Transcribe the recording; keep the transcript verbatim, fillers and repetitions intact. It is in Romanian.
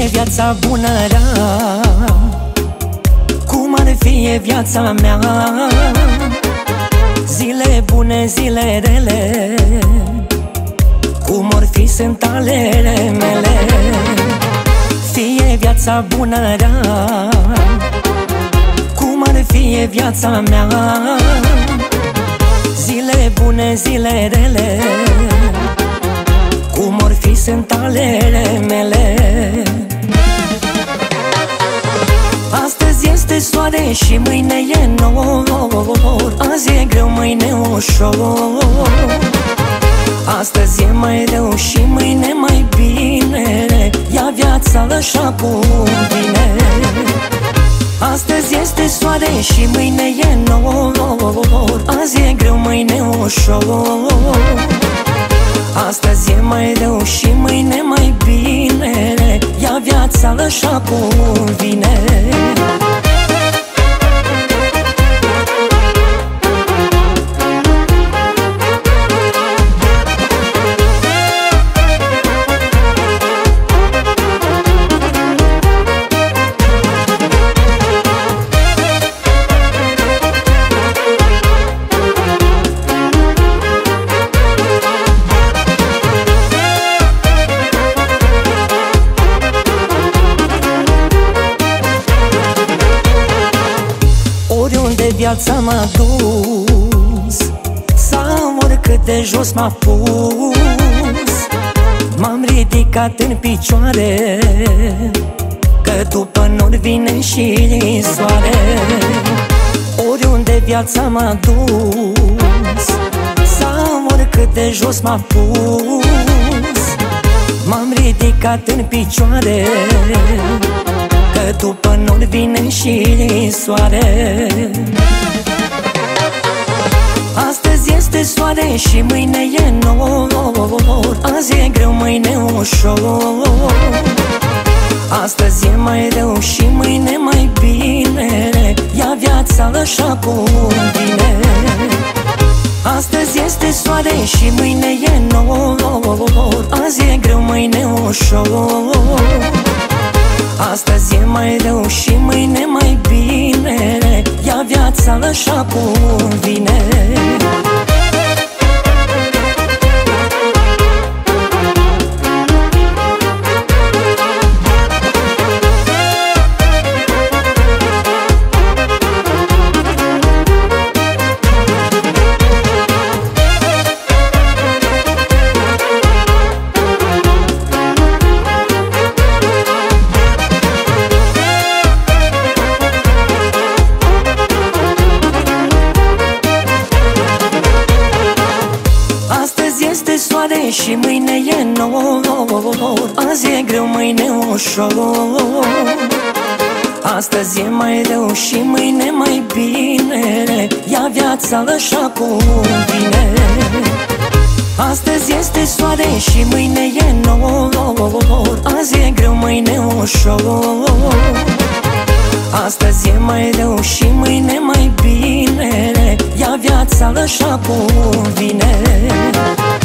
Fie viața bună rea, cum ar fi viața mea, zile bune, zile rele, cum or fi sunt ale mele. Fie viața bună rea, cum ar fi viața mea, zile bune, zile rele, cum or fi sunt ale mele. Astăzi este soare și mâine e nor, azi e greu, mâine ușor. Astăzi e mai rău și mâine mai bine, ia viața așa cum vine. Astăzi este soare și mâine e nor, azi e greu, mâine ușor. Astăzi e mai rău și mâine mai bine, ia viața așa cum vine. Oriunde viața m-a dus sau oricât de jos m-a pus, m-am ridicat în picioare, că după nori vine și soare. Oriunde viața m-a dus sau oricât de jos m-a pus, m-am ridicat în picioare, că după nori vine și soare. Astăzi este soare și mâine e nor, azi e greu, mâine ușor. Astăzi e mai rău și mâine mai bine, ia viața așa cum vine. Astăzi este soare și mâine e nor, azi e greu, mâine ușor. Astăzi e mai rău și mâine mai bine, ia viața așa cum vine. Este soare și mâine e nor, azi e greu, mâine ușor. Astăzi e mai rău și mâine mai bine, ia viața așa cum vine. Astăzi este soare și mâine e nor, azi e greu, mâine ușor. Astăzi e mai rău și mâine mai bine, ia viața așa cum vine.